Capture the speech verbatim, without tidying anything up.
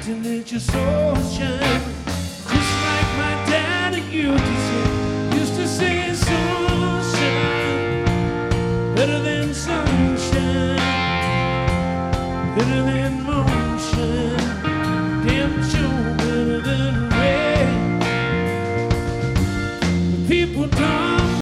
and let your soul shine. Just like my daddy used to say, used to say sunshine, better than sunshine, better than